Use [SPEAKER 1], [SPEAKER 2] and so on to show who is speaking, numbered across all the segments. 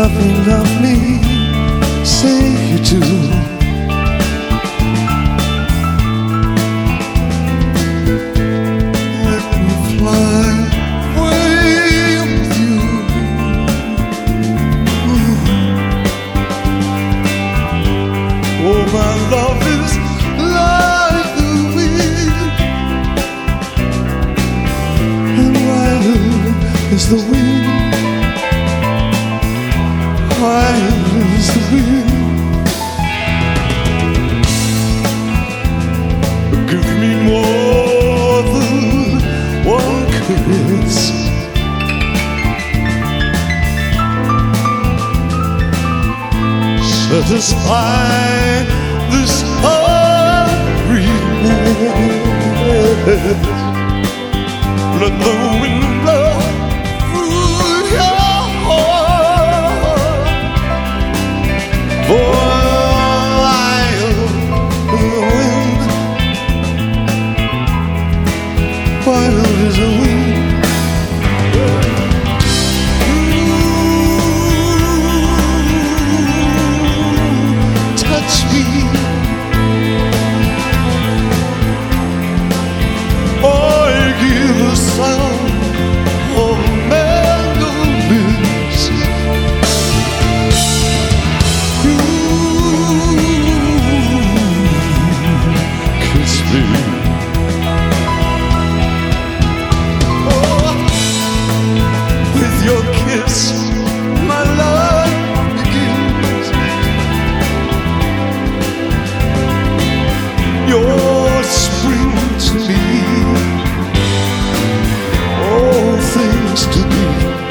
[SPEAKER 1] love me, say you do. Let me fly away with you. Oh, my love is like the wind, and wild is the wind. Wild is the wind. Give me more than one kiss. Satisfy this hungry head. Let the wind blow through your heart. For wild is the wind, wild is the wind. Touch me, or give the sound of mandolins. Kiss me. Oh, with your kiss, my love begins. Your spring to me, all things to be.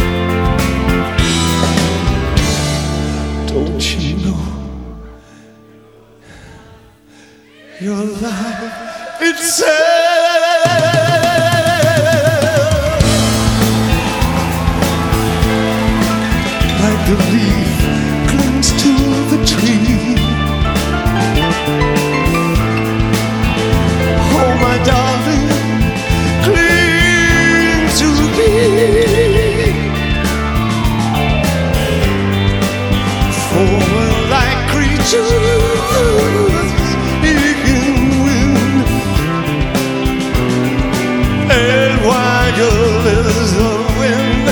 [SPEAKER 1] Don't you know your life itself? Like the leaf clings to the tree. Oh, my darling, cling to me. For we're like creatures in wind, and wild is the wind,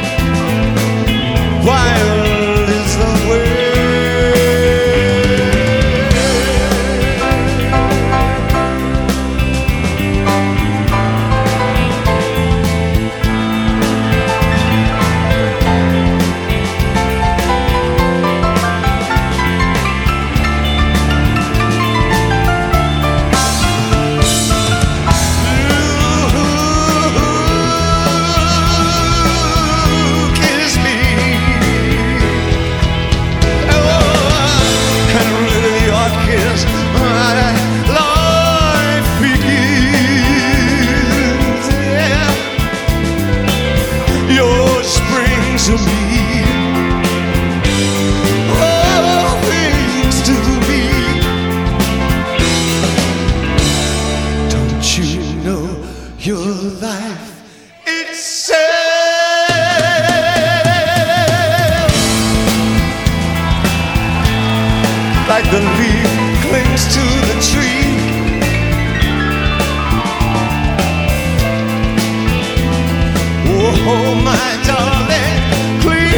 [SPEAKER 1] wild is the wind. To me, all things to me. Don't you know your life itself? Like the leaf clings to the tree. Oh, my darling, cling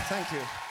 [SPEAKER 1] Thank you.